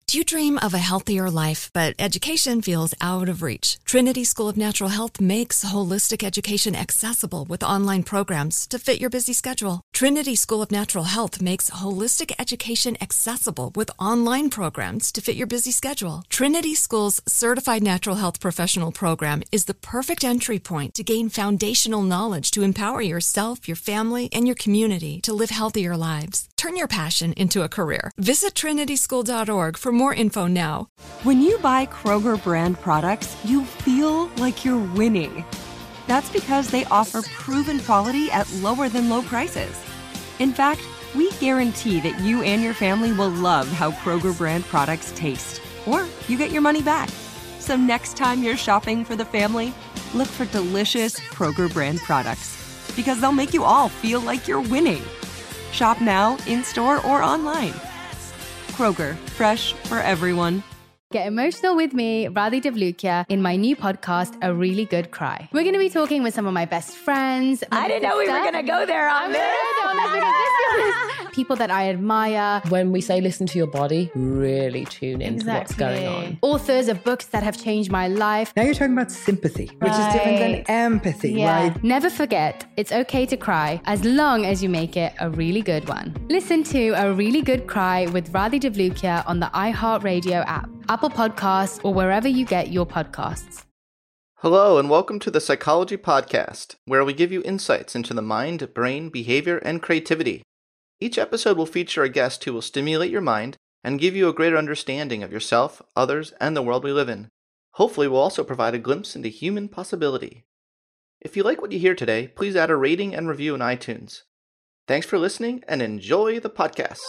Do you dream of a healthier life, but education feels out of reach? Trinity School of Natural Health makes holistic education accessible with online programs to fit your busy schedule. Trinity School of Natural Health makes holistic education accessible with online programs to fit your busy schedule. Trinity School's Certified Natural Health Professional Program is the perfect entry point to gain foundational knowledge to empower yourself, your family, and your community to live healthier lives. Turn your passion into a career. Visit trinityschool.org for more info now. When you buy Kroger brand products, you feel like you're winning. That's because they offer proven quality at lower than low prices. In fact, we guarantee that you and your family will love how Kroger brand products taste, or you get your money back. So next time you're shopping for the family, look for delicious Kroger brand products, because they'll make you all feel like you're winning. Shop now, in-store, or online. Kroger, fresh for everyone. Get emotional with me, Radhi Devlukia, in my new podcast, A Really Good Cry. We're going to be talking with some of my best friends. I didn't know we were going to go there on this. People that I admire. When we say listen to your body, really tune into what's going on. Authors of books that have changed my life. Now you're talking about sympathy, which is different than empathy, right? Never forget, it's okay to cry as long as you make it a really good one. Listen to A Really Good Cry with Radhi Devlukia on the iHeartRadio app, Apple Podcasts, or wherever you get your podcasts. Hello, and welcome to the Psychology Podcast, where we give you insights into the mind, brain, behavior, and creativity. Each episode will feature a guest who will stimulate your mind and give you a greater understanding of yourself, others, and the world we live in. Hopefully, we'll also provide a glimpse into human possibility. If you like what you hear today, please add a rating and review in iTunes. Thanks for listening, and enjoy the podcast.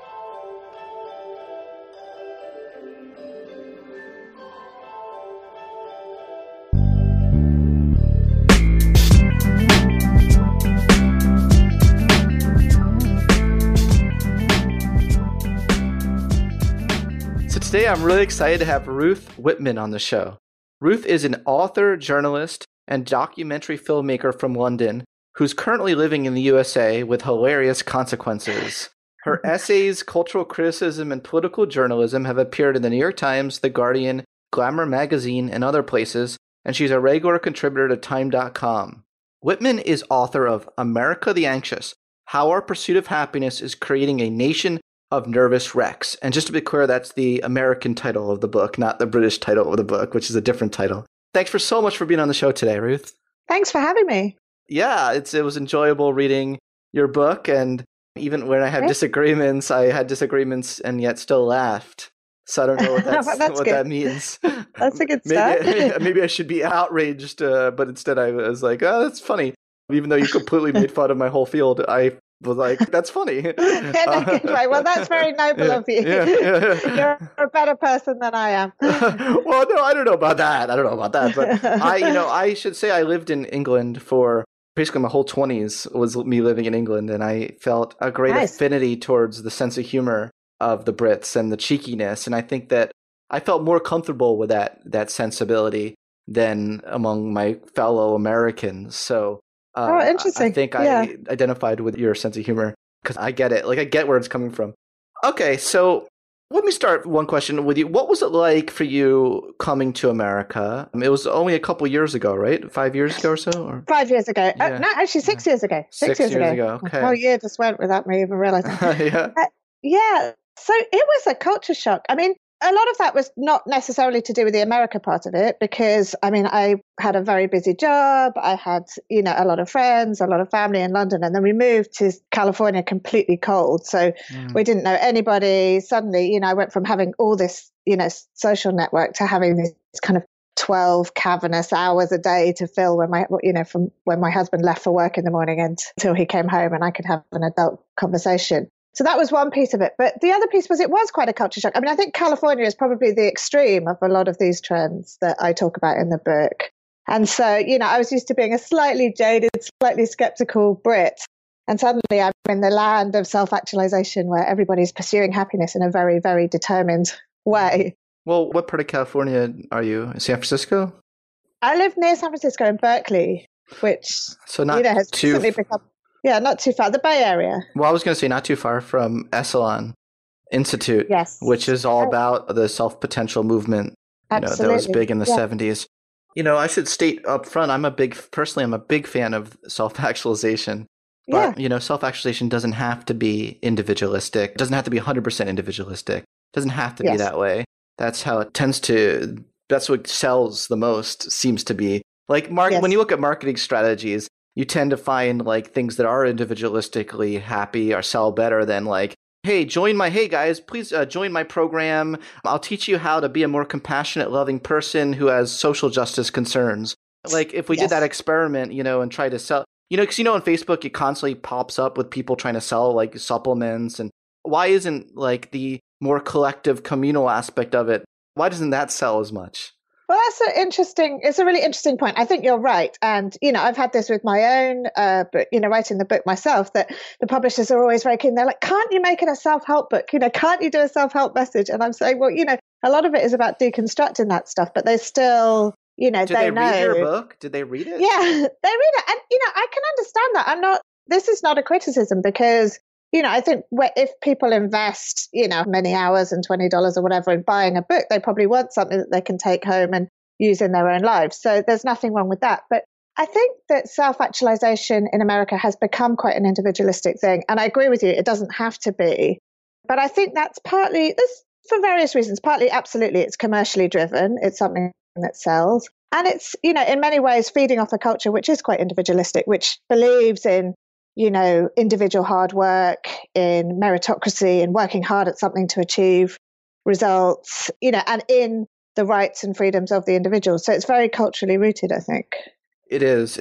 Today, I'm really excited to have Ruth Whitman on the show. Ruth is an author, journalist, and documentary filmmaker from London who's currently living in the USA with hilarious consequences. Her essays, cultural criticism, and political journalism have appeared in the New York Times, The Guardian, Glamour magazine, and other places, and she's a regular contributor to Time.com. Whitman is author of America the Anxious: How Our Pursuit of Happiness is Creating a Nation of Nervous Wrecks. And just to be clear, that's the American title of the book, not the British title of the book, which is a different title. Thanks so much for being on the show today, Ruth. Thanks for having me. Yeah, it was enjoyable reading your book, and even when I had disagreements, I had disagreements and yet still laughed. So I don't know what that means. That's a good start. Maybe I should be outraged, but instead I was like, oh, that's funny. Even though you completely made fun of my whole field, I was like, that's funny. Right. Well, that's very noble of you. You're a better person than I am. Well, no, I don't know about that. But I should say I lived in England for basically my whole 20s was me living in England, and I felt a great affinity towards the sense of humor of the Brits and the cheekiness. And I think that I felt more comfortable with that sensibility than among my fellow Americans. So interesting. I think I identified with your sense of humor because I get it. Like, I get where it's coming from. Okay, so let me start one question with you. What was it like for you coming to America? It was only a couple years ago, right? 5 years ago or so? Or? 5 years ago. Yeah. No, actually 6 years ago. 6 years ago. Okay. The whole year just went without me even realizing. Yeah. So it was a culture shock. I mean, a lot of that was not necessarily to do with the America part of it, because I had a very busy job. I had, a lot of friends, a lot of family in London, and then we moved to California completely cold. So we didn't know anybody. Suddenly, I went from having all this, social network to having this kind of 12 cavernous hours a day to fill from when my husband left for work in the morning until he came home and I could have an adult conversation. So that was one piece of it. But the other piece was it was quite a culture shock. I mean, I think California is probably the extreme of a lot of these trends that I talk about in the book. And so, I was used to being a slightly jaded, slightly skeptical Brit. And suddenly I'm in the land of self-actualization where everybody's pursuing happiness in a very, very determined way. Well, what part of California are you? San Francisco? I live near San Francisco in Berkeley, which has recently become... Yeah, not too far. The Bay Area. Well, I was going to say not too far from Esalen Institute, Yes. which is all about the self-potential movement. That was big in the 70s. I should state up front, I'm a big fan of self-actualization. But, self-actualization doesn't have to be individualistic. It doesn't have to be 100% individualistic. It doesn't have to be that way. That's how it that's what sells the most, seems to be. Like, when you look at marketing strategies, you tend to find, like, things that are individualistically happy or sell better than, like, hey guys, please join my program. I'll teach you how to be a more compassionate, loving person who has social justice concerns. Like, if we did that experiment, and try to sell, because on Facebook, it constantly pops up with people trying to sell, like, supplements. And why isn't, like, the more collective communal aspect of it, why doesn't that sell as much? Well, it's a really interesting point. I think you're right. And, I've had this with my own book, writing the book myself, that the publishers are always very keen. They're like, can't you make it a self-help book? Can't you do a self-help message? And I'm saying, well, a lot of it is about deconstructing that stuff, but they still, Did they read your book? Did they read it? Yeah, they read it. And, I can understand that. This is not a criticism because, I think if people invest, many hours and $20 or whatever in buying a book, they probably want something that they can take home and use in their own lives. So there's nothing wrong with that. But I think that self-actualization in America has become quite an individualistic thing. And I agree with you, it doesn't have to be. But I think that's for various reasons. Partly, absolutely, it's commercially driven. It's something that sells. And it's, in many ways feeding off a culture which is quite individualistic, which believes in individual hard work, in meritocracy and working hard at something to achieve results, and in the rights and freedoms of the individual. So it's very culturally rooted, I think. It is.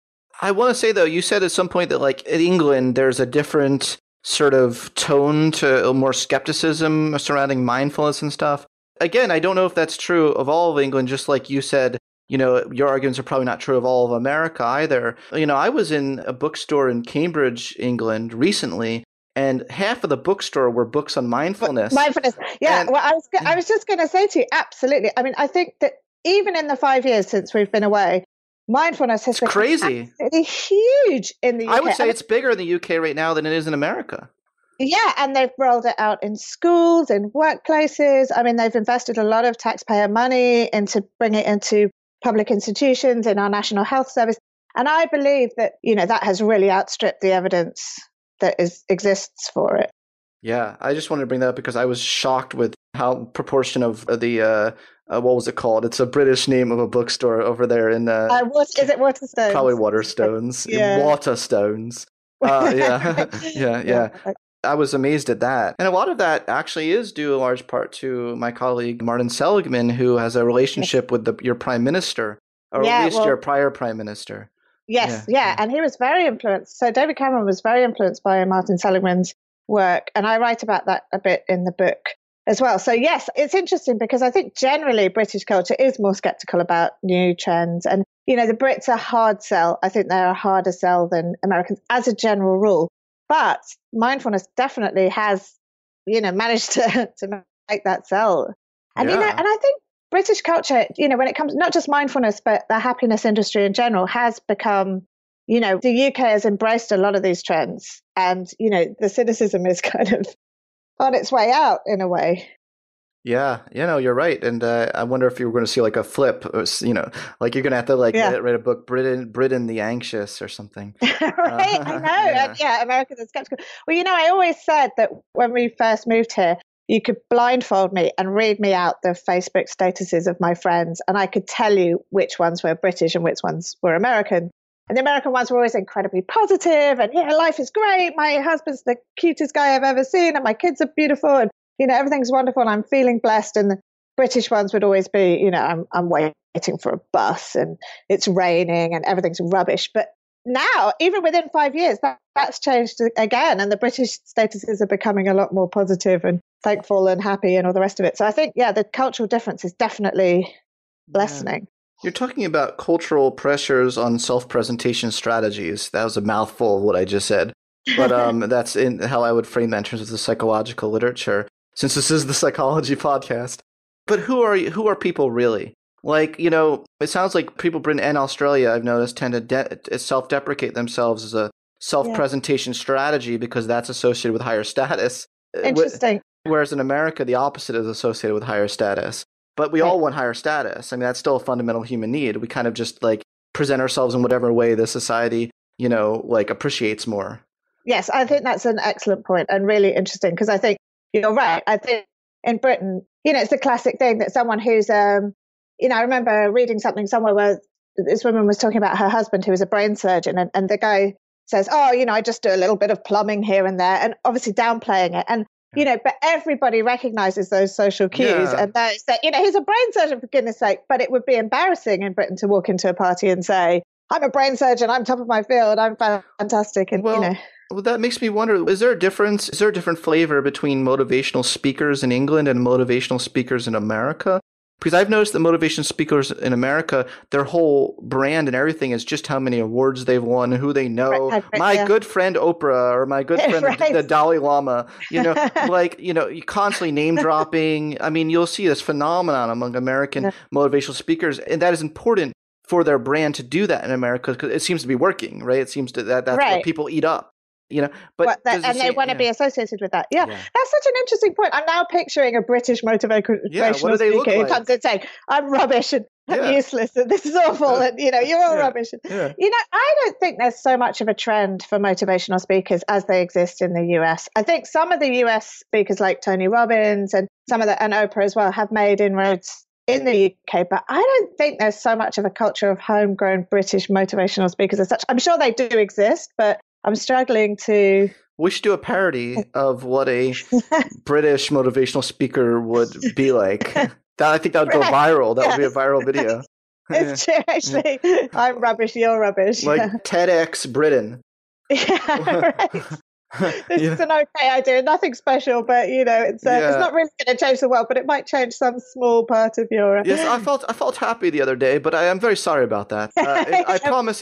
I want to say, though, you said at some point that, like, in England, there's a different sort of tone to more skepticism surrounding mindfulness and stuff. Again, I don't know if that's true of all of England, just like you said. Your arguments are probably not true of all of America either. I was in a bookstore in Cambridge, England recently, and half of the bookstore were books on mindfulness. Mindfulness. Yeah. Well, I was just going to say to you, absolutely. I mean, I think that even in the 5 years since we've been away, mindfulness has been crazy. Absolutely huge in the UK. I would say it's bigger in the UK right now than it is in America. Yeah, and they've rolled it out in schools, in workplaces. I mean, they've invested a lot of taxpayer money into bringing it into public institutions, in our National Health Service. And I believe that, that has really outstripped the evidence that exists for it. Yeah, I just wanted to bring that up because I was shocked with how proportion of the, what was it called? It's a British name of a bookstore over there in... is it Waterstones? Probably Waterstones. Yeah. Waterstones. Yeah. I was amazed at that. And a lot of that actually is due in large part to my colleague, Martin Seligman, who has a relationship with your prime minister, or at least your prior prime minister. Yes, yeah. And he was very influenced. So David Cameron was very influenced by Martin Seligman's work. And I write about that a bit in the book as well. So yes, it's interesting because I think generally British culture is more skeptical about new trends. And, the Brits are hard sell. I think they're a harder sell than Americans as a general rule. But mindfulness definitely has, managed to make that sell. And, and I think British culture, when it comes, not just mindfulness, but the happiness industry in general has become, the UK has embraced a lot of these trends. And, the cynicism is kind of on its way out in a way. Yeah, you're right. And I wonder if you were going to see like a flip, or, like you're going to have to write a book, Britain the Anxious or something. Right, I know. Yeah, Americans are skeptical. Well, I always said that when we first moved here, you could blindfold me and read me out the Facebook statuses of my friends, and I could tell you which ones were British and which ones were American. And the American ones were always incredibly positive, and life is great. My husband's the cutest guy I've ever seen, and my kids are beautiful, and everything's wonderful and I'm feeling blessed. And the British ones would always be, I'm waiting for a bus and it's raining and everything's rubbish. But now, even within 5 years, that's changed again. And the British statuses are becoming a lot more positive and thankful and happy and all the rest of it. So I think, the cultural difference is definitely lessening. You're talking about cultural pressures on self-presentation strategies. That was a mouthful of what I just said. But that's in how I would frame that in terms of the psychological literature, since this is the psychology podcast. But who are people really? Like, it sounds like people Britain and Australia, I've noticed, tend to self-deprecate themselves as a self-presentation strategy because that's associated with higher status. Interesting. Whereas in America, the opposite is associated with higher status. But we all want higher status. I mean, that's still a fundamental human need. We kind of just like present ourselves in whatever way the society, like appreciates more. Yes, I think that's an excellent point and really interesting, because I think you're right. I think in Britain, it's the classic thing that someone who's, I remember reading something somewhere where this woman was talking about her husband who was a brain surgeon, and the guy says, I just do a little bit of plumbing here and there, and obviously downplaying it. And, but everybody recognizes those social cues, and that he's a brain surgeon, for goodness sake. But it would be embarrassing in Britain to walk into a party and say, I'm a brain surgeon, I'm top of my field, I'm fantastic. And, Well, that makes me wonder, is there a difference? Is there a different flavor between motivational speakers in England and motivational speakers in America? Because I've noticed that motivation speakers in America, their whole brand and everything is just how many awards they've won, who they know. My good friend Oprah, or my good friend the Dalai Lama. You constantly name dropping. I mean, you'll see this phenomenon among American motivational speakers, and that is important for their brand to do that in America, because it seems to be working, right? It seems that's what people eat up. But they want to be associated with that. Yeah, that's such an interesting point. I'm now picturing a British motivational speaker who comes and saying, "I'm rubbish and I'm useless and this is awful and you're all rubbish." I don't think there's so much of a trend for motivational speakers as they exist in the US. I think some of the US speakers like Tony Robbins and and Oprah as well have made inroads in the UK, but I don't think there's so much of a culture of homegrown British motivational speakers as such. I'm sure they do exist, but I'm struggling to... We should do a parody of what a British motivational speaker would be like. I think that would go viral. That would be a viral video. It's true, actually. I'm rubbish, you're rubbish. Like TEDx Britain. Yeah, right. This is an okay idea. Nothing special, but it's not really going to change the world, but it might change some small part of your... Yes, I felt happy the other day, but I am very sorry about that. I promise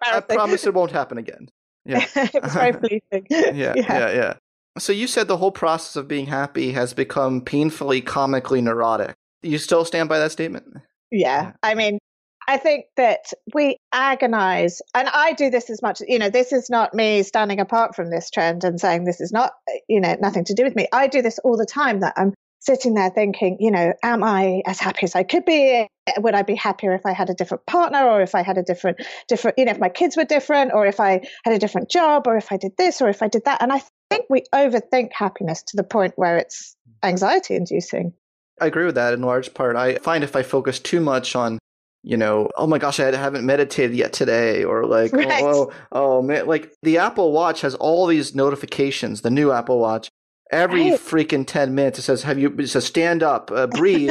it won't happen again. Yeah. It was very fleeting. Yeah. So you said the whole process of being happy has become painfully, comically neurotic. You still stand by that statement? Yeah. I mean, I think that we agonize, and I do this as much, this is not me standing apart from this trend and saying this is not, nothing to do with me. I do this all the time, that I'm sitting there thinking, am I as happy as I could be? Would I be happier if I had a different partner, or if I had a different, if my kids were different, or if I had a different job, or if I did this, or if I did that? And I think we overthink happiness to the point where it's anxiety inducing. I agree with that in large part. I find if I focus too much on, oh my gosh, I haven't meditated yet today, or like, oh man, like the Apple Watch has all these notifications, the new Apple Watch. Every freaking 10 minutes, it says stand up, breathe,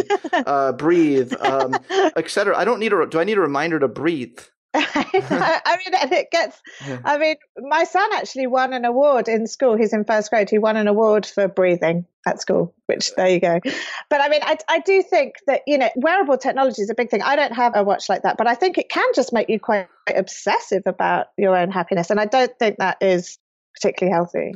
etc. Do I need a reminder to breathe? I mean, and it gets, I mean, my son actually won an award in school. He's in first grade. He won an award for breathing at school, which there you go. But I mean, I do think that, wearable technology is a big thing. I don't have a watch like that, but I think it can just make you quite obsessive about your own happiness. And I don't think that is particularly healthy.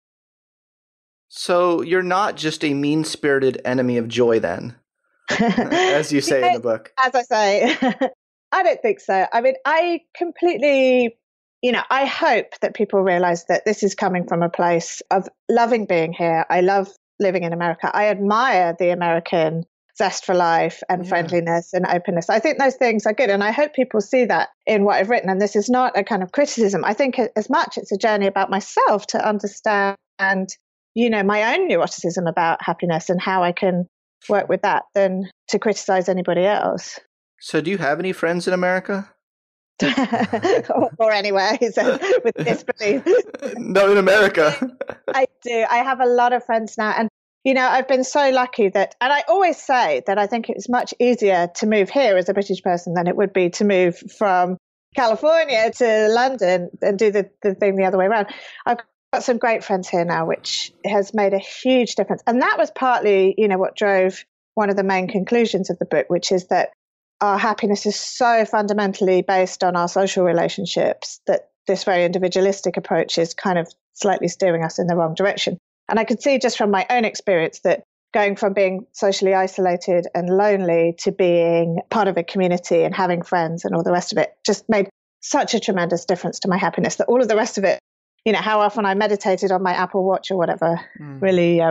So you're not just a mean-spirited enemy of joy then, as you say in the book. As I say, I don't think so. I mean, I completely, I hope that people realize that this is coming from a place of loving being here. I love living in America. I admire the American zest for life and friendliness and openness. I think those things are good. And I hope people see that in what I've written. And this is not a kind of criticism. I think as much it's a journey about myself to understand my own neuroticism about happiness and how I can work with that than to criticize anybody else. So do you have any friends in America? or anywhere, he said, with disbelief. No, in America. I do. I have a lot of friends now. And, I've been so lucky that, and I always say that I think it's much easier to move here as a British person than it would be to move from California to London and do the thing the other way around. I've got some great friends here now, which has made a huge difference. And that was partly, what drove one of the main conclusions of the book, which is that our happiness is so fundamentally based on our social relationships that this very individualistic approach is kind of slightly steering us in the wrong direction. And I could see just from my own experience that going from being socially isolated and lonely to being part of a community and having friends and all the rest of it just made such a tremendous difference to my happiness that all of the rest of it, how often I meditated on my Apple Watch or whatever, really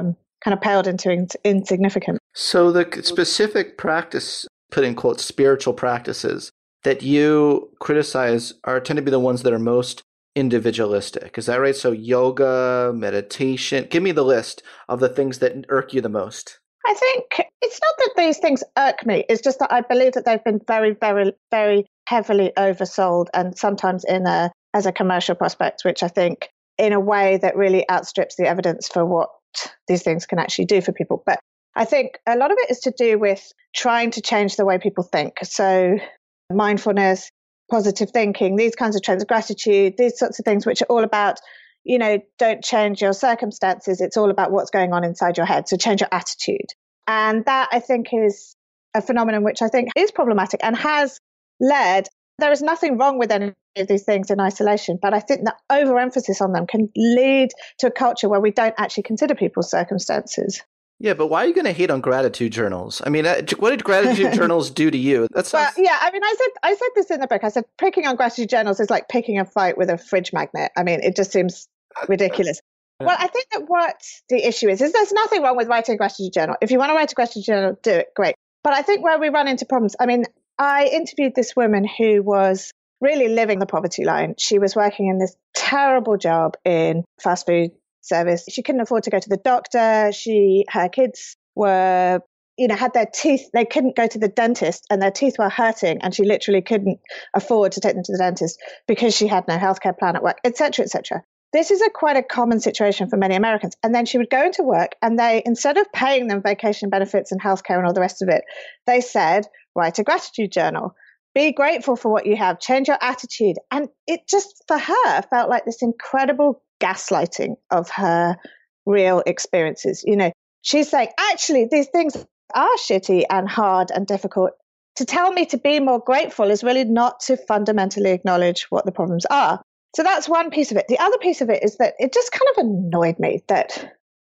kind of paled into insignificant. So the specific practice, put in quotes, spiritual practices that you criticize tend to be the ones that are most individualistic. Is that right? So yoga, meditation. Give me the list of the things that irk you the most. I think it's not that these things irk me. It's just that I believe that they've been very, very, very heavily oversold, and sometimes as a commercial prospect, which I think in a way that really outstrips the evidence for what these things can actually do for people. But I think a lot of it is to do with trying to change the way people think. So mindfulness, positive thinking, these kinds of trends, gratitude, these sorts of things, which are all about, don't change your circumstances. It's all about what's going on inside your head. So change your attitude. And that, I think, is a phenomenon which I think is problematic and has led. There is nothing wrong with any of these things in isolation, but I think the overemphasis on them can lead to a culture where we don't actually consider people's circumstances. Yeah, but why are you going to hate on gratitude journals? I mean, what did gratitude journals do to you? Well, yeah, I mean, I said this in the book. I said picking on gratitude journals is like picking a fight with a fridge magnet. I mean, it just seems ridiculous. Well, I think that what the issue is there's nothing wrong with writing a gratitude journal. If you want to write a gratitude journal, do it, great. But I think where we run into problems, I mean, I interviewed this woman who was really living the poverty line. She was working in this terrible job in fast food service. She couldn't afford to go to the doctor. Her kids were, had their teeth. They couldn't go to the dentist and their teeth were hurting, and she literally couldn't afford to take them to the dentist because she had no healthcare plan at work, etc., etc. This is quite a common situation for many Americans. And then she would go into work and they, instead of paying them vacation benefits and healthcare and all the rest of it, they said, write a gratitude journal. Be grateful for what you have. Change your attitude. And it just, for her, felt like this incredible gaslighting of her real experiences. She's saying, actually, these things are shitty and hard and difficult. To tell me to be more grateful is really not to fundamentally acknowledge what the problems are. So that's one piece of it. The other piece of it is that it just kind of annoyed me that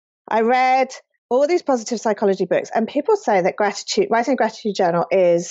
I read all these positive psychology books and people say that writing a gratitude journal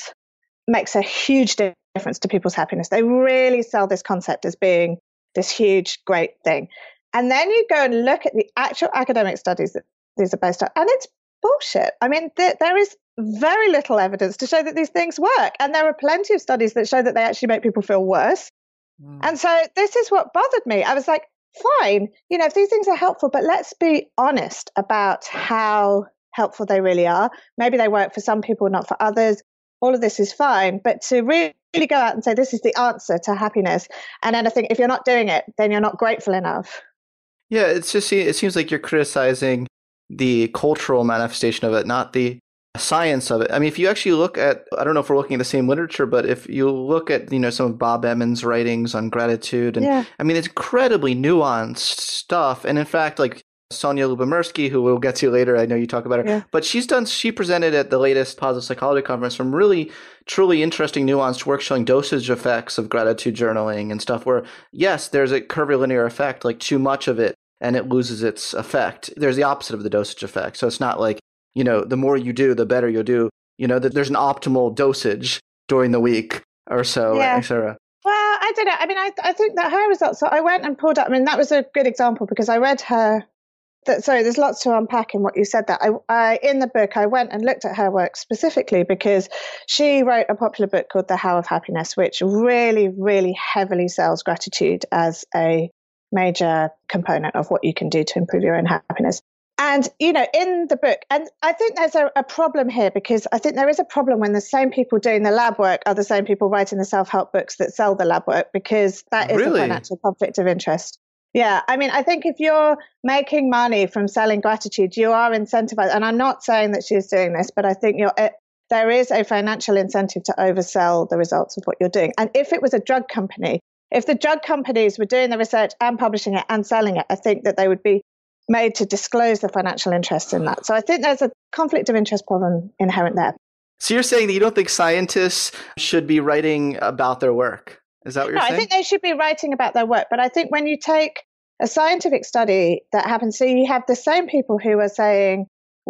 makes a huge difference to people's happiness. They really sell this concept as being this huge, great thing. And then you go and look at the actual academic studies that these are based on, and it's bullshit. I mean, there is very little evidence to show that these things work. And there are plenty of studies that show that they actually make people feel worse. And so this is what bothered me. I was like, fine, if these things are helpful, but let's be honest about how helpful they really are. Maybe they work for some people, not for others. All of this is fine. But to really go out and say this is the answer to happiness, and then I think if you're not doing it, then you're not grateful enough. Yeah, it seems like you're criticizing the cultural manifestation of it, not the science of it. I mean, if you actually look at, I don't know if we're looking at the same literature, but if you look at, some of Bob Emmons' writings on gratitude, and I mean, it's incredibly nuanced stuff. And in fact, like Sonia Lyubomirsky, who we'll get to later, I know you talk about her, but she presented at the latest Positive Psychology Conference some really, truly interesting nuanced work showing dosage effects of gratitude journaling and stuff where, yes, there's a curvilinear effect, like too much of it, and it loses its effect. There's the opposite of the dosage effect. So it's not like, the more you do, the better you'll do. That there's an optimal dosage during the week or so, etc. Well, I don't know. I mean, I think that her results. So I went and pulled up. I mean, that was a good example because I read her. There's lots to unpack in what you said. That I in the book I went and looked at her work specifically because she wrote a popular book called The How of Happiness, which really, really heavily sells gratitude as a major component of what you can do to improve your own happiness. And, in the book, and I think there's a problem here because I think there is a problem when the same people doing the lab work are the same people writing the self-help books that sell the lab work, because that is a financial conflict of interest. Yeah. I mean, I think if you're making money from selling gratitude, you are incentivized. And I'm not saying that she's doing this, but I think there is a financial incentive to oversell the results of what you're doing. And if it was a drug company, if the drug companies were doing the research and publishing it and selling it, I think that they would be made to disclose the financial interest in that. So I think there's a conflict of interest problem inherent there. So you're saying that you don't think scientists should be writing about their work? Is that what you're saying? I think they should be writing about their work. But I think when you take a scientific study that happens, so you have the same people who are saying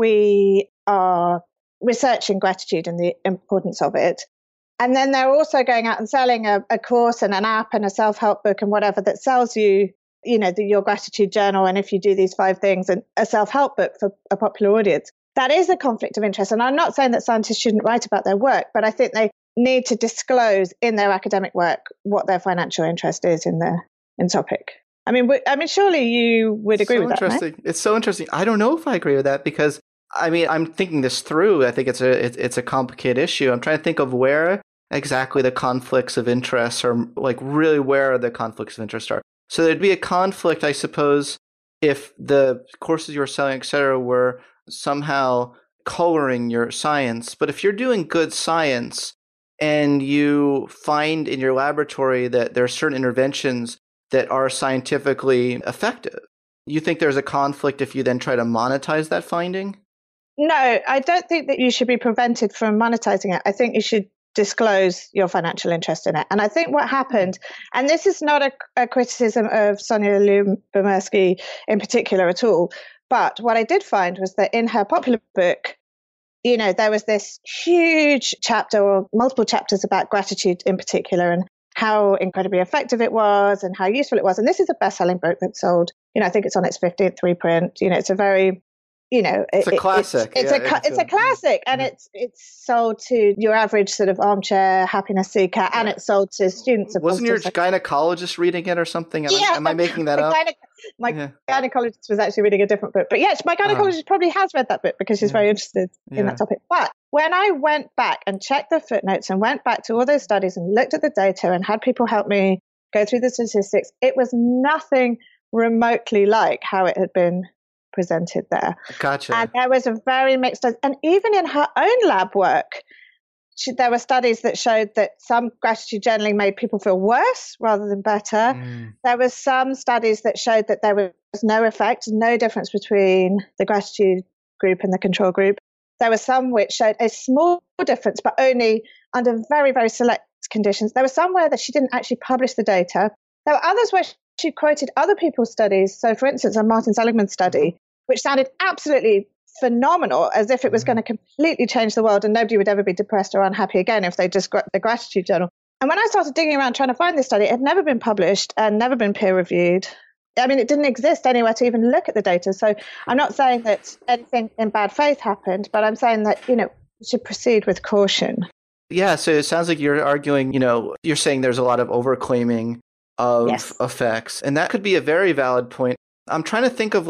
we are researching gratitude and the importance of it. And then they're also going out and selling a course and an app and a self-help book and whatever that sells you your gratitude journal, and if you do these 5 things, and a self-help book for a popular audience, that is a conflict of interest. And I'm not saying that scientists shouldn't write about their work, but I think they need to disclose in their academic work what their financial interest is in topic. I mean, surely you would agree with that, right? It's so interesting. I don't know if I agree with that because, I'm thinking this through. I think it's a complicated issue. I'm trying to think of where exactly the conflicts of interest are, like really where the conflicts of interest are. So there'd be a conflict, I suppose, if the courses you were selling, et cetera, were somehow coloring your science. But if you're doing good science and you find in your laboratory that there are certain interventions that are scientifically effective, you think there's a conflict if you then try to monetize that finding? No, I don't think that you should be prevented from monetizing it. I think you should disclose your financial interest in it. And I think what happened, and this is not a criticism of Sonia Lyubomirsky in particular at all, but what I did find was that in her popular book, there was this huge chapter or multiple chapters about gratitude in particular and how incredibly effective it was and how useful it was. And this is a best-selling book that sold, I think it's on its 50th reprint. It's a very it's a classic. It's a classic, and it's sold to your average sort of armchair happiness seeker, and it's sold to students. Wasn't your gynecologist reading it or something? Am I making that up? My gynecologist was actually reading a different book, but yes, my gynecologist probably has read that book because she's very interested in that topic. But when I went back and checked the footnotes and went back to all those studies and looked at the data and had people help me go through the statistics, it was nothing remotely like how it had been presented there. Gotcha. And there was a very mixed, and even in her own lab work, there were studies that showed that some gratitude journaling made people feel worse rather than better. There was some studies that showed that there was no effect, no difference between the gratitude group and the control group. There were some which showed a small difference, but only under very, very select conditions. There were some where that she didn't actually publish the data. There were others where she quoted other people's studies. So, for instance, a Martin Seligman study, which sounded absolutely phenomenal, as if it was going to completely change the world and nobody would ever be depressed or unhappy again if they just got the gratitude journal. And when I started digging around trying to find this study, it had never been published and never been peer reviewed. I mean, it didn't exist anywhere to even look at the data. So I'm not saying that anything in bad faith happened, but I'm saying that, we should proceed with caution. Yeah, so it sounds like you're arguing, you're saying there's a lot of overclaiming of effects. And that could be a very valid point. I'm trying to think of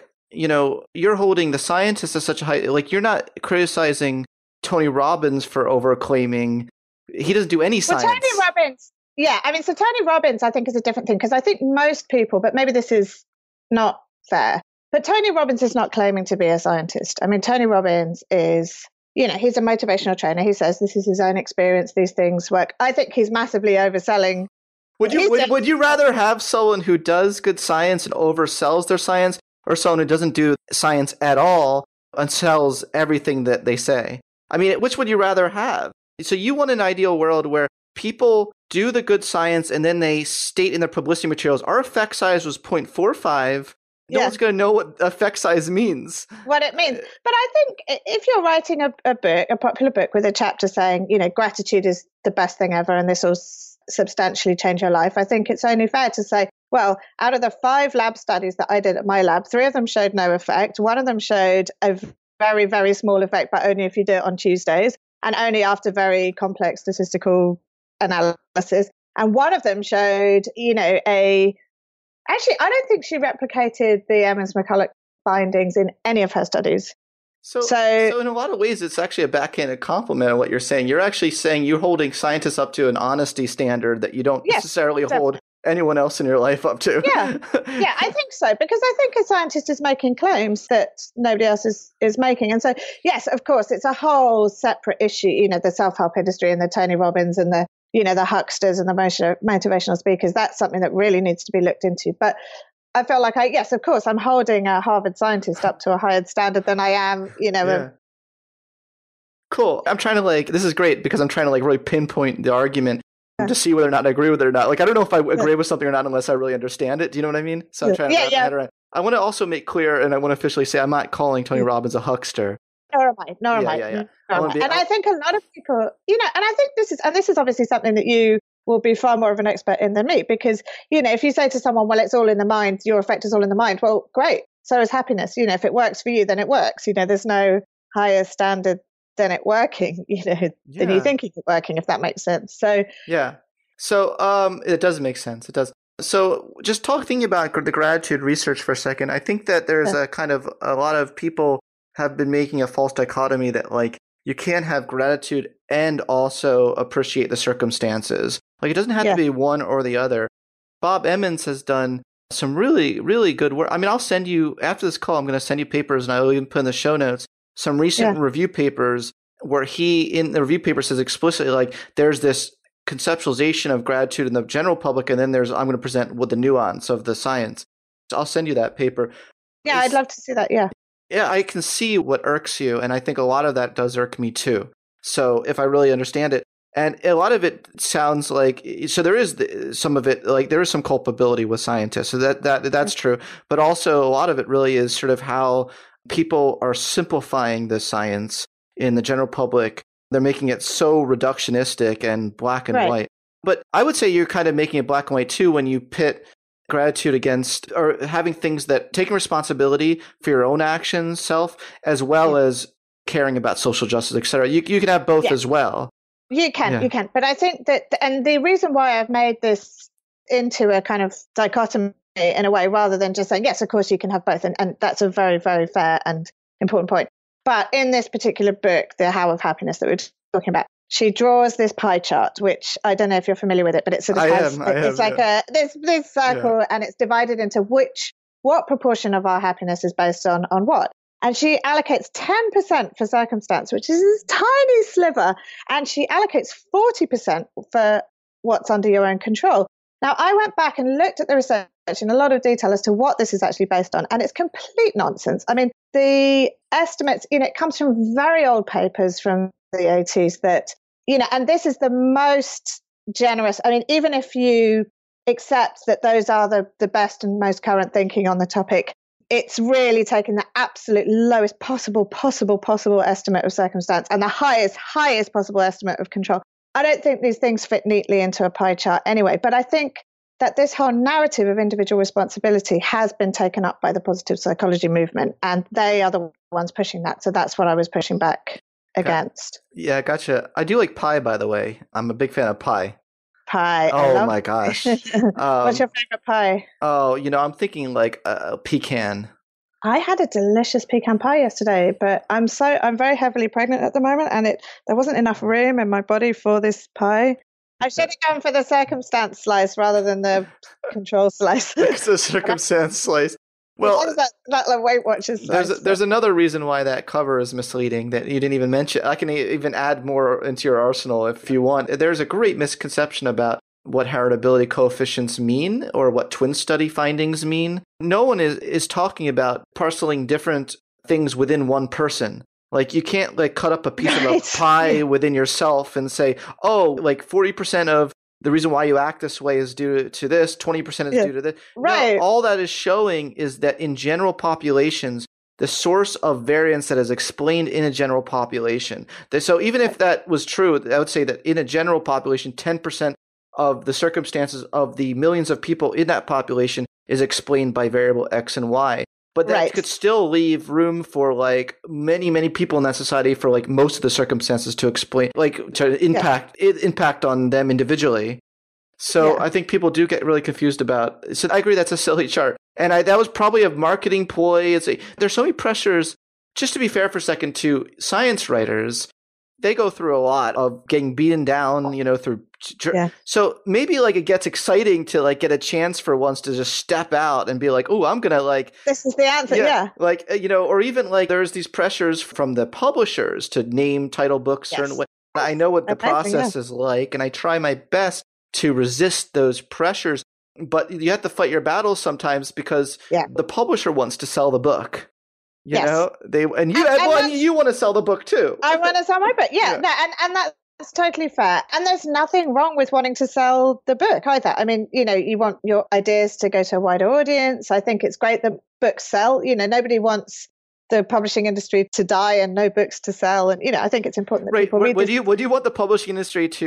you're holding the scientists to such a high, you're not criticizing Tony Robbins for overclaiming. He doesn't do any science. Tony Robbins, so Tony Robbins, I think, is a different thing because I think most people, but maybe this is not fair, but Tony Robbins is not claiming to be a scientist. I mean, Tony Robbins is, he's a motivational trainer. He says this is his own experience. These things work. I think he's massively overselling. Would you rather have someone who does good science and oversells their science, or someone who doesn't do science at all and sells everything that they say? I mean, which would you rather have? So you want an ideal world where people do the good science and then they state in their publicity materials, our effect size was 0.45. No one's going to know what effect size means. What it means. But I think if you're writing a book, a popular book with a chapter saying, gratitude is the best thing ever and this will substantially change your life, I think it's only fair to say, well, out of the 5 lab studies that I did at my lab, 3 of them showed no effect. 1 of them showed a very, very small effect, but only if you do it on Tuesdays and only after very complex statistical analysis. And 1 of them showed, actually, I don't think she replicated the Emmons-McCulloch findings in any of her studies. So in a lot of ways, it's actually a backhanded compliment of what you're saying. You're actually saying you're holding scientists up to an honesty standard that you don't necessarily hold anyone else in your life up to. Yeah, I think so, because I think a scientist is making claims that nobody else is making. And so, yes, of course, it's a whole separate issue, the self-help industry and the Tony Robbins and the hucksters and the motivational speakers. That's something that really needs to be looked into. But I feel like yes, of course, I'm holding a Harvard scientist up to a higher standard than I am, Cool. I'm trying to this is great because I'm trying to really pinpoint the argument to see whether or not I agree with it or not. I don't know if I agree with something or not unless I really understand it. Do you know what I mean? So I'm trying to wrap my head around. I want to also make clear, and I want to officially say, I'm not calling Tony Robbins a huckster. Nor am I. And I think a lot of people, and I think this is obviously something that you will be far more of an expert in than me. Because, if you say to someone, well, it's all in the mind, your effect is all in the mind. Well, great. So is happiness. If it works for you, then it works. There's no higher standard than it working, than you thinking it working, if that makes sense. So, yeah. So it does make sense. It does. So just talking about the gratitude research for a second, I think that there's a lot of people have been making a false dichotomy that like you can't have gratitude and also appreciate the circumstances. Like it doesn't have to be one or the other. Bob Emmons has done some really, really good work. I mean, I'll send you, after this call, I'm going to send you papers, and I'll even put in the show notes some recent review papers where he, in the review paper, says explicitly, like, there's this conceptualization of gratitude in the general public, and then I'm going to present with the nuance of the science. So I'll send you that paper. Yeah, I'd love to see that, yeah. Yeah, I can see what irks you, and I think a lot of that does irk me too. So if I really understand it, and a lot of it sounds like, so there is some of it, like there is some culpability with scientists, so that's true. But also a lot of it really is sort of how people are simplifying the science in the general public. They're making it so reductionistic and black and white. But I would say you're kind of making it black and white too when you pit gratitude against, or having things that taking responsibility for your own actions, self, as well as caring about social justice, et cetera. You can have both as well. You can. But I think that, and the reason why I've made this into a kind of dichotomy in a way, rather than just saying, yes, of course you can have both. And that's a very, very fair and important point. But in this particular book, The How of Happiness that we're talking about, she draws this pie chart, which I don't know if you're familiar with it, but it sort of it's like this circle, and it's divided into what proportion of our happiness is based on what. And she allocates 10% for circumstance, which is this tiny sliver, and she allocates 40% for what's under your own control. Now, I went back and looked at the research in a lot of detail as to what this is actually based on, and it's complete nonsense. I mean, the estimates, it comes from very old papers from the 80s that, and this is the most generous. I mean, even if you accept that those are the best and most current thinking on the topic, it's really taken the absolute lowest possible estimate of circumstance and the highest possible estimate of control. I don't think these things fit neatly into a pie chart anyway, but I think that this whole narrative of individual responsibility has been taken up by the positive psychology movement, and they are the ones pushing that. So that's what I was pushing back against. Yeah, gotcha. I do like pie, by the way. I'm a big fan of pie. Pie. Oh my gosh. What's your favorite pie? Oh, I'm thinking like a pecan. I had a delicious pecan pie yesterday, but I'm very heavily pregnant at the moment, and there wasn't enough room in my body for this pie. I should have gone for the circumstance slice rather than the control slice. It's a circumstance slice. Well, that Weight Watchers slice. There's another reason why that cover is misleading that you didn't even mention. I can even add more into your arsenal if you want. There's a great misconception about what heritability coefficients mean or what twin study findings mean. No one is talking about parceling different things within one person. Like you can't cut up a piece of a pie within yourself and say, oh, 40% of the reason why you act this way is due to this, 20% is due to this. Right. No, all that is showing is that in general populations, the source of variance that is explained in a general population. So even if that was true, I would say that in a general population, 10% of the circumstances of the millions of people in that population is explained by variable X and Y. But that could still leave room for many, many people in that society for most of the circumstances to explain, to impact on them individually. So I think people do get really confused about. So I agree that's a silly chart, and that was probably a marketing ploy. There's so many pressures. Just to be fair for a second to science writers, they go through a lot of getting beaten down, through. So maybe it gets exciting to get a chance for once to just step out and be like, oh, I'm going to this is the answer. Yeah. Or even there's these pressures from the publishers to name title books certain way. I know what the process is like, and I try my best to resist those pressures, but you have to fight your battles sometimes because the publisher wants to sell the book. You want to sell the book too. I want to sell my book. Yeah. No, and that's totally fair. And there's nothing wrong with wanting to sell the book either. I mean, you want your ideas to go to a wider audience. I think it's great that books sell. Nobody wants the publishing industry to die and no books to sell. And, I think it's important that people read Would you want the publishing industry to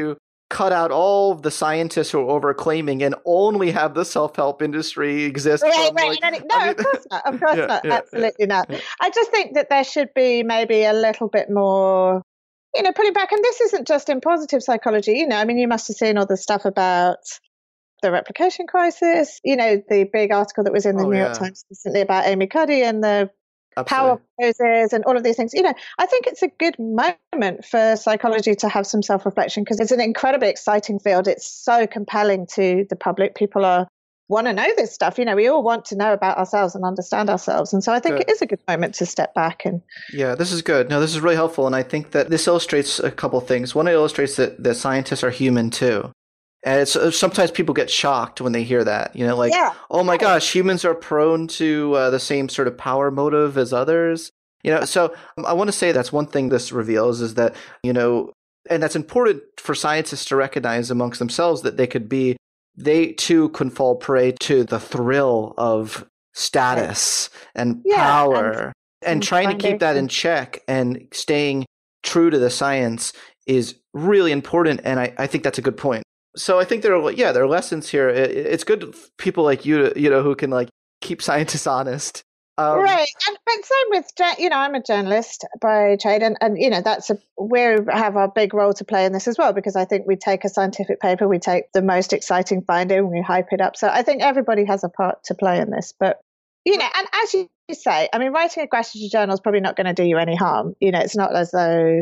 cut out all of the scientists who are over-claiming and only have the self-help industry exist. Right. Of course not. Of course not. Absolutely not. I just think that there should be maybe a little bit more, pulling back. And this isn't just in positive psychology. You must have seen all the stuff about the replication crisis, the big article that was in the New York Times recently about Amy Cuddy and the power poses and all of these things. I think it's a good moment for psychology to have some self-reflection because it's an incredibly exciting field. It's so compelling to the public. People want to know this stuff. We all want to know about ourselves and understand ourselves. And so I think it is a good moment to step back. And yeah, this is good. No, this is really helpful. And I think that this illustrates a couple of things. One, it illustrates that scientists are human too. And it's sometimes people get shocked when they hear that, oh my gosh, humans are prone to the same sort of power motive as others, So I want to say that's one thing this reveals is that, and that's important for scientists to recognize amongst themselves that they too can fall prey to the thrill of status and power, and trying to keep that in check and staying true to the science is really important. And I think that's a good point. So I think there are lessons here. It's good people like you, who can keep scientists honest. Right. But same with, I'm a journalist by trade and we have our big role to play in this as well, because I think we take a scientific paper, we take the most exciting finding, we hype it up. So I think everybody has a part to play in this. But, and as you say, writing a gratitude journal is probably not going to do you any harm. It's not as though,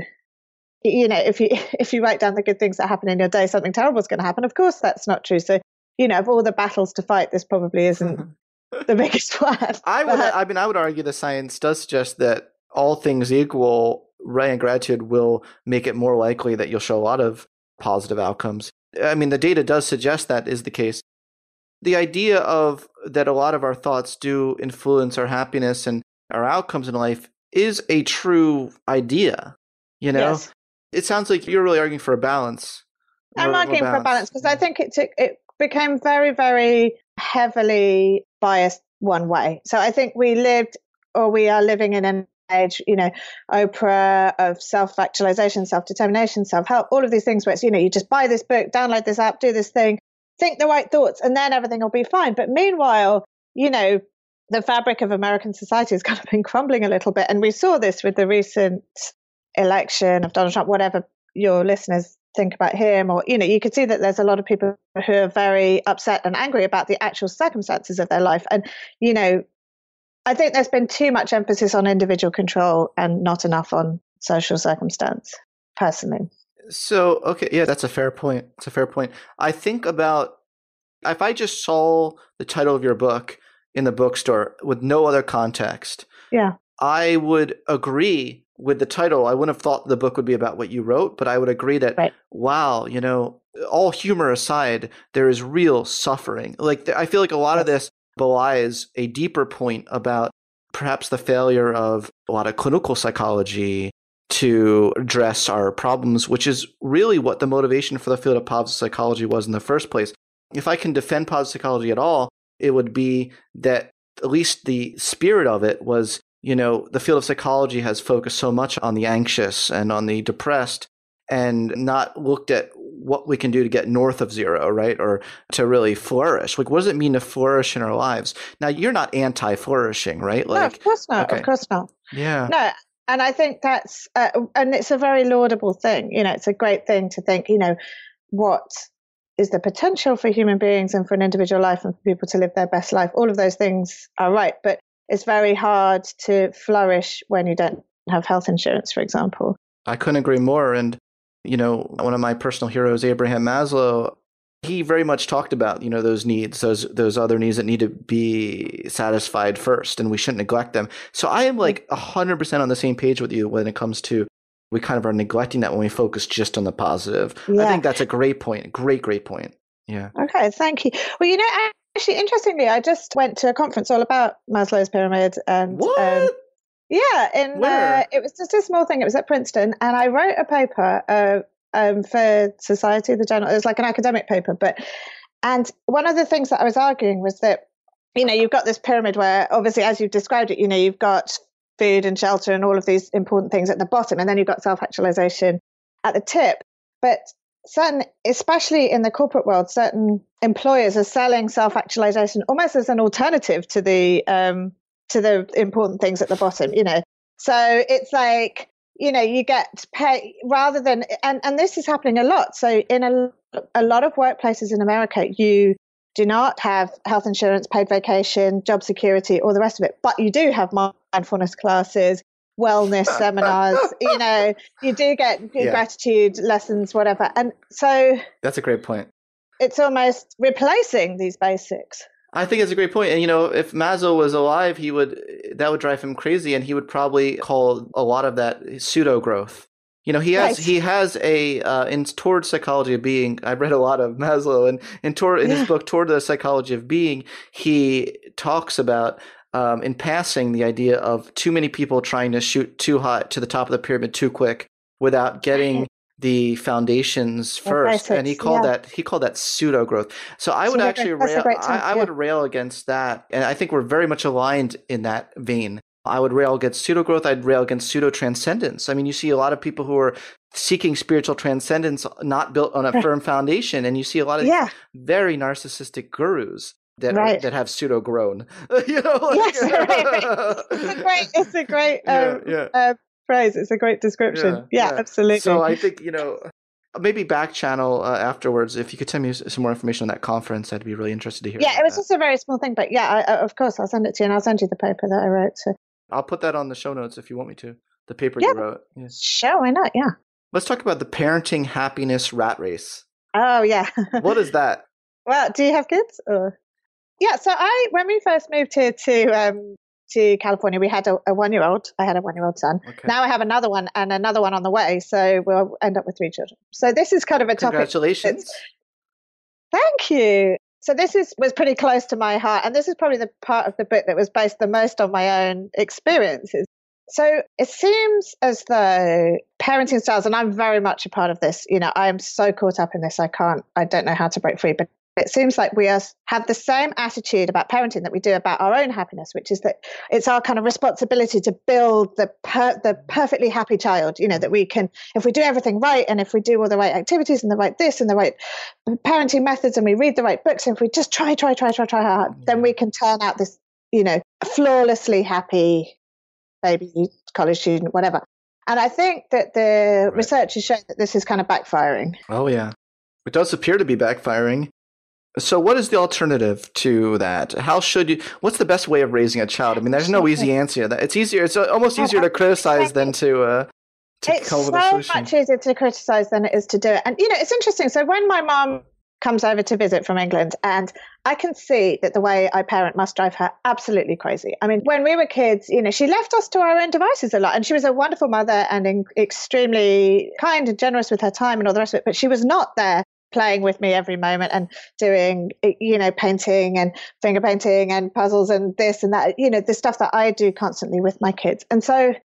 if you write down the good things that happen in your day, something terrible is going to happen. Of course, that's not true. So, of all the battles to fight, this probably isn't the biggest one. I would argue the science does suggest that all things equal, writing gratitude will make it more likely that you'll show a lot of positive outcomes. The data does suggest that is the case. The idea of that a lot of our thoughts do influence our happiness and our outcomes in life is a true idea. Yes. It sounds like you're really arguing for a balance. I'm arguing for a balance because I think it became very, very heavily biased one way. So I think we are living in an age, Oprah, of self-actualization, self-determination, self-help, all of these things where it's, you just buy this book, download this app, do this thing, think the right thoughts, and then everything will be fine. But meanwhile, the fabric of American society has kind of been crumbling a little bit. And we saw this with the recent election of Donald Trump, whatever your listeners think about him, or you could see that there's a lot of people who are very upset and angry about the actual circumstances of their life. And I think there's been too much emphasis on individual control and not enough on social circumstance, personally. So that's a fair point. I think about if I just saw the title of your book in the bookstore with no other context, I would agree with the title. I wouldn't have thought the book would be about what you wrote, but I would agree that, wow, all humor aside, there is real suffering. I feel like a lot of this belies a deeper point about perhaps the failure of a lot of clinical psychology to address our problems, which is really what the motivation for the field of positive psychology was in the first place. If I can defend positive psychology at all, it would be that at least the spirit of it was, the field of psychology has focused so much on the anxious and on the depressed and not looked at what we can do to get north of zero, right? Or to really flourish. What does it mean to flourish in our lives? Now, you're not anti-flourishing, right? No, of course not. Okay. Of course not. Yeah. No, and I think that's, and it's a very laudable thing. It's a great thing to think, what is the potential for human beings and for an individual life and for people to live their best life. All of those things are right, but it's very hard to flourish when you don't have health insurance, for example. I couldn't agree more. And, one of my personal heroes, Abraham Maslow, he very much talked about, those needs, those other needs that need to be satisfied first, and we shouldn't neglect them. So I am 100% on the same page with you when it comes to we kind of are neglecting that when we focus just on the positive. Yeah. I think that's a great point. Great point. Yeah. Okay, thank you. Well, actually, interestingly, I just went to a conference all about Maslow's pyramid. And what? It was just a small thing. It was at Princeton, and I wrote a paper for Society, the journal. It was like an academic paper, and one of the things that I was arguing was that, you've got this pyramid where obviously, as you've described it, you've got food and shelter and all of these important things at the bottom, and then you've got self-actualization at the tip. But especially in the corporate world, certain employers are selling self-actualization almost as an alternative to the important things at the bottom, you know. So it's like, you know, you get paid rather than, and this is happening a lot. So in a lot of workplaces in America, you do not have health insurance, paid vacation, job security, all the rest of it, but you do have mindfulness classes, wellness seminars, you know, you do get gratitude lessons, whatever. And so that's a great point. It's almost replacing these basics. I think it's a great point. And, you know, if Maslow was alive, that would drive him crazy, and he would probably call a lot of that pseudo growth. You know, he has in Toward Psychology of Being, I've read a lot of Maslow, and in his book, Toward the Psychology of Being, he talks about, in passing, the idea of too many people trying to shoot too high to the top of the pyramid too quick without getting the foundations first, and he called that pseudo growth. So I would actually would rail against that, and I think we're very much aligned in that vein. I would rail against pseudo growth. I'd rail against pseudo transcendence. I mean, you see a lot of people who are seeking spiritual transcendence not built on a firm foundation, and you see a lot of very narcissistic gurus that have pseudo grown. You know, like, it's a great phrase. It's a great description. Yeah, absolutely. So I think, you know, maybe back channel afterwards. If you could tell me some more information on that conference, I'd be really interested to hear. Yeah, it was just a very small thing, but of course, I'll send it to you, and I'll send you the paper that I wrote. So I'll put that on the show notes if you want me to. The paper you wrote. Yeah. Sure, why not? Yeah. Let's talk about the parenting happiness rat race. Oh yeah. What is that? Well, do you have kids? Or? Yeah. So when we first moved here to California, we had a 1-year-old. I had a 1-year-old son. Okay. Now I have another one and another one on the way. So we'll end up with 3 children. So this is kind of a topic. Congratulations. Thank you. So this was pretty close to my heart. And this is probably the part of the book that was based the most on my own experiences. So it seems as though parenting styles, and I'm very much a part of this, you know, I am so caught up in this. I don't know how to break free, but it seems like we have the same attitude about parenting that we do about our own happiness, which is that it's our kind of responsibility to build the perfectly happy child, you know, that we can, if we do everything right, and if we do all the right activities and the right this and the right parenting methods, and we read the right books, and if we just try hard, then we can turn out this, you know, flawlessly happy baby, college student, whatever. And I think that the research has shown that this is kind of backfiring. Oh, yeah. It does appear to be backfiring. So what is the alternative to that? What's the best way of raising a child? I mean, there's no easy answer. It's almost easier to criticize than to come up with a solution. It's so much easier to criticize than it is to do it. And, you know, it's interesting. So when my mom comes over to visit from England, and I can see that the way I parent must drive her absolutely crazy. I mean, when we were kids, you know, she left us to our own devices a lot, and she was a wonderful mother and extremely kind and generous with her time and all the rest of it, but she was not there playing with me every moment and doing, you know, painting and finger painting and puzzles and this and that, you know, the stuff that I do constantly with my kids. And so, and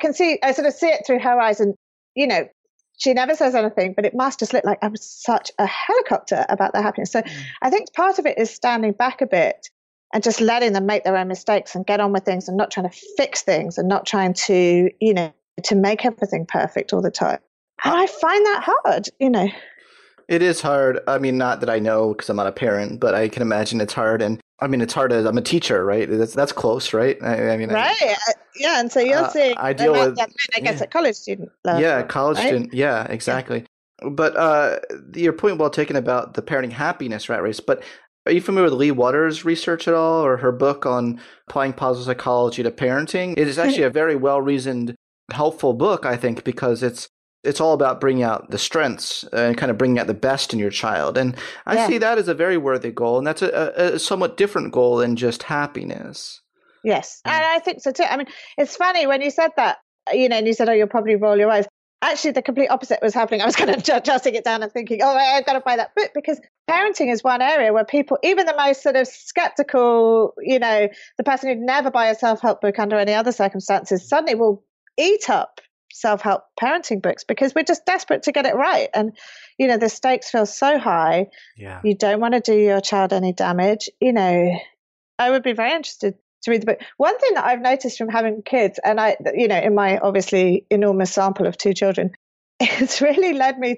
I sort of see it through her eyes, and, you know, she never says anything, but it must just look like I'm such a helicopter about their happiness. So I think part of it is standing back a bit and just letting them make their own mistakes and get on with things, and not trying to fix things, and not trying to, you know, to make everything perfect all the time. And I find that hard, you know. It is hard. I mean, not that I know because I'm not a parent, but I can imagine it's hard. And I mean, it's hard as I'm a teacher, right? That's close, right? I mean, right. Yeah. And so you're seeing, I deal with, I guess, a college student level. Yeah, college student. Yeah, exactly. Yeah. But your point well taken about the parenting happiness rat race. But are you familiar with Lee Waters' research at all, or her book on applying positive psychology to parenting? It is actually a very well-reasoned, helpful book, I think, because it's all about bringing out the strengths and kind of bringing out the best in your child. And I see that as a very worthy goal. And that's a somewhat different goal than just happiness. Yes. And I think so too. I mean, it's funny when you said that, you know, and you said, oh, you'll probably roll your eyes. Actually, the complete opposite was happening. I was kind of adjusting it down and thinking, oh, I've got to buy that book, because parenting is one area where people, even the most sort of skeptical, you know, the person who'd never buy a self-help book under any other circumstances, suddenly will eat up self-help parenting books, because we're just desperate to get it right. And, you know, the stakes feel so high. Yeah. You don't want to do your child any damage. You know, I would be very interested to read the book. One thing that I've noticed from having kids, and I, you know, in my obviously enormous sample of 2 children, it's really led me to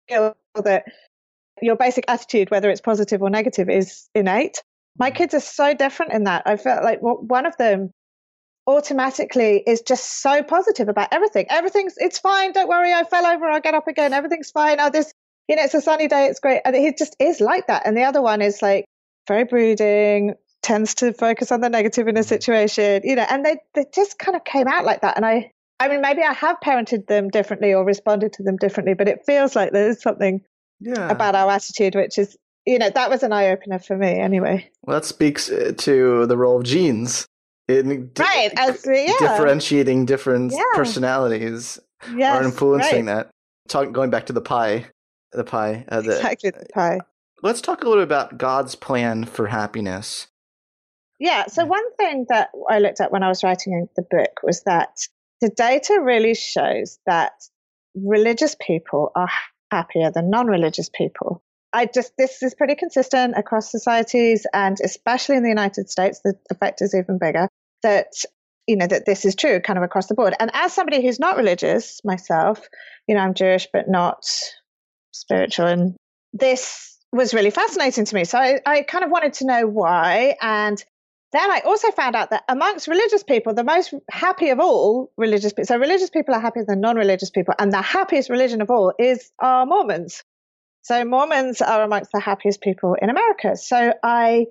feel that your basic attitude, whether it's positive or negative, is innate. My kids are so different in that. I felt like one of them automatically is just so positive about everything. It's fine. Don't worry. I fell over. I'll get up again. Everything's fine. It's a sunny day. It's great. And he just is like that. And the other one is like very brooding, tends to focus on the negative in a situation, and they just kind of came out like that. And I mean, maybe I have parented them differently or responded to them differently, but it feels like there's something about our attitude, which is, that was an eye-opener for me anyway. Well, that speaks to the role of genes in differentiating different personalities or influencing that. Going back to the pie. The pie. The pie. Let's talk a little bit about God's plan for happiness. Yeah, so one thing that I looked at when I was writing the book was that the data really shows that religious people are happier than non-religious people. This is pretty consistent across societies, and especially in the United States, the effect is even bigger, that this is true kind of across the board. And as somebody who's not religious myself, I'm Jewish but not spiritual, and this was really fascinating to me. So I kind of wanted to know why. And then I also found out that amongst religious people, the most happy of all religious people, so religious people are happier than non-religious people, and the happiest religion of all are Mormons. So Mormons are amongst the happiest people in America. So I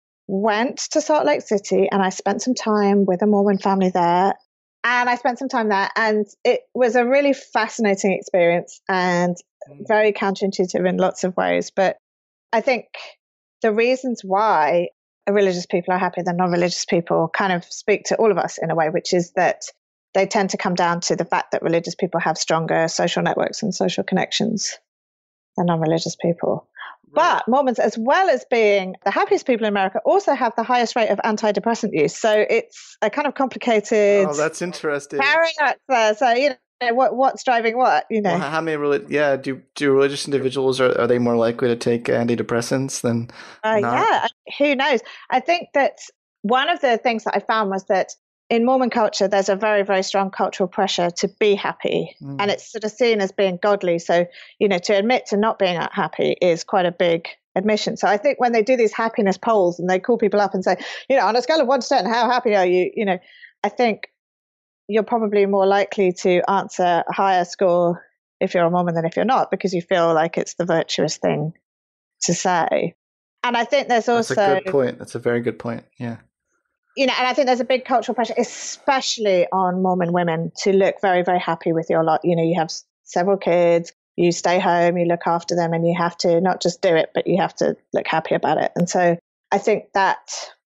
went to Salt Lake City and I spent some time with a Mormon family there. And I spent some time there, and it was a really fascinating experience and very counterintuitive in lots of ways. But I think the reasons why religious people are happier than non-religious people kind of speak to all of us in a way, which is that they tend to come down to the fact that religious people have stronger social networks and social connections than non-religious people. Right. But Mormons, as well as being the happiest people in America, also have the highest rate of antidepressant use. So it's a kind of complicated... Oh, that's interesting. paradox there. So, what's driving what, Well, how many do religious individuals, are they more likely to take antidepressants than not? Yeah, who knows? I think that one of the things that I found was that in Mormon culture, there's a very, very strong cultural pressure to be happy, and it's sort of seen as being godly. So, to admit to not being happy is quite a big admission. So I think when they do these happiness polls and they call people up and say, on a scale of 1 to 10, how happy are you? I think you're probably more likely to answer a higher score if you're a Mormon than if you're not, because you feel like it's the virtuous thing to say. And I think there's also... That's a good point. That's a very good point. Yeah. And I think there's a big cultural pressure, especially on Mormon women, to look very, very happy with your lot. You have several kids, you stay home, you look after them, and you have to not just do it, but you have to look happy about it. And so I think that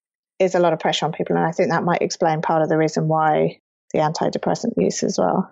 is a lot of pressure on people. And I think that might explain part of the reason why the antidepressant use as well.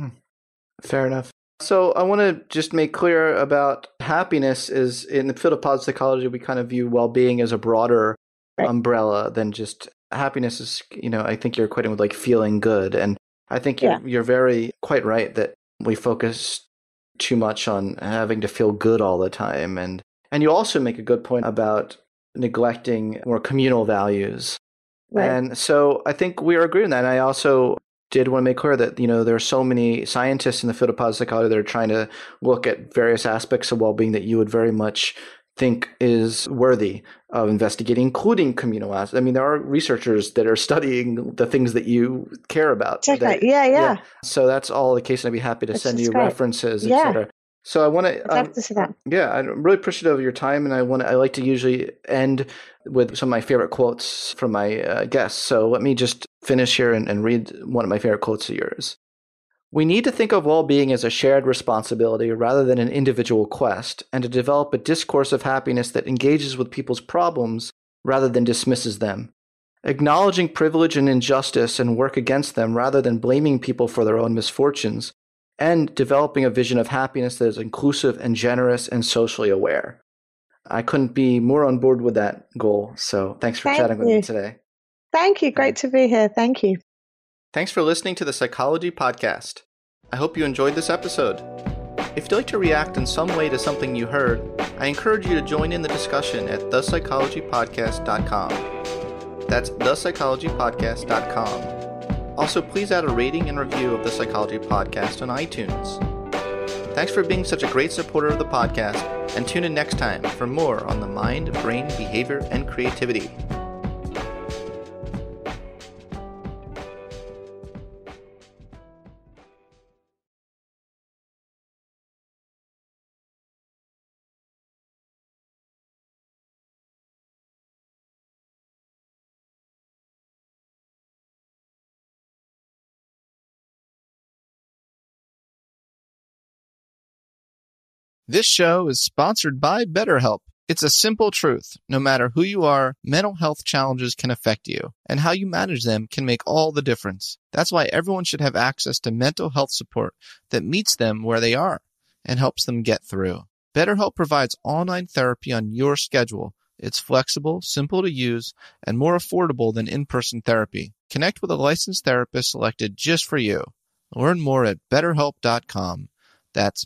Fair enough. So I want to just make clear about happiness is in the field of positive psychology, we kind of view well-being as a broader umbrella than just happiness is, I think you're equating with like feeling good. And I think you're very quite right that we focus too much on having to feel good all the time. And you also make a good point about neglecting more communal values. Right. And so I think we are agreeing on that. And I also did want to make clear that, there are so many scientists in the field of positive psychology that are trying to look at various aspects of well-being that you would very much think is worthy of investigating, including communal aspects. I mean, there are researchers that are studying the things that you care about. Yeah. So that's all the case, and I'd be happy to send you references, etc. So I want to, I'd love to see that. Yeah, I'm really appreciative of your time, and I like to usually end with some of my favorite quotes from my guests. So let me just finish here and read one of my favorite quotes of yours. We need to think of well-being as a shared responsibility rather than an individual quest, and to develop a discourse of happiness that engages with people's problems rather than dismisses them. Acknowledging privilege and injustice and work against them rather than blaming people for their own misfortunes, and developing a vision of happiness that is inclusive and generous and socially aware. I couldn't be more on board with that goal, so thanks for chatting with me today. Thank you. Great to be here. Thank you. Thanks for listening to the Psychology Podcast. I hope you enjoyed this episode. If you'd like to react in some way to something you heard, I encourage you to join in the discussion at thepsychologypodcast.com. That's thepsychologypodcast.com. Also, please add a rating and review of the Psychology Podcast on iTunes. Thanks for being such a great supporter of the podcast, and tune in next time for more on the mind, brain, behavior, and creativity. This show is sponsored by BetterHelp. It's a simple truth. No matter who you are, mental health challenges can affect you, and how you manage them can make all the difference. That's why everyone should have access to mental health support that meets them where they are and helps them get through. BetterHelp provides online therapy on your schedule. It's flexible, simple to use, and more affordable than in-person therapy. Connect with a licensed therapist selected just for you. Learn more at BetterHelp.com. That's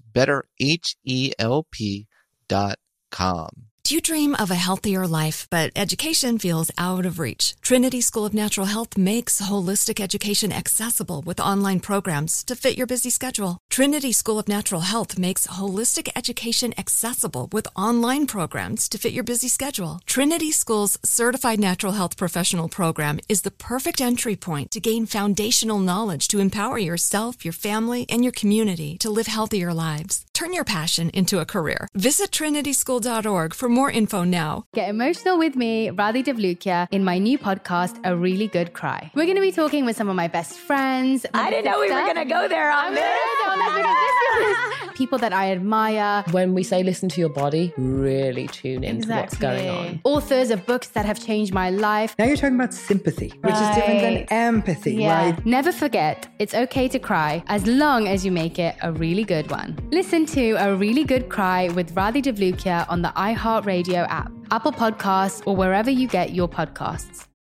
BetterHelp.com. Do you dream of a healthier life, but education feels out of reach? Trinity School of Natural Health makes holistic education accessible with online programs to fit your busy schedule. Trinity School of Natural Health makes holistic education accessible with online programs to fit your busy schedule. Trinity School's Certified Natural Health Professional Program is the perfect entry point to gain foundational knowledge to empower yourself, your family, and your community to live healthier lives. Turn your passion into a career. Visit trinityschool.org for more info now. Get emotional with me, Radhi Devlukia, in my new podcast, A Really Good Cry. We're going to be talking with some of my best friends. I didn't know we were going to go there on this. People that I admire. When we say listen to your body, really tune into what's going on. Authors of books that have changed my life. Now you're talking about sympathy, which is different than empathy, right? Never forget, it's okay to cry as long as you make it a really good one. Listen to A Really Good Cry with Radhi Devlukia on the iHeartRadio app, Apple Podcasts, or wherever you get your podcasts.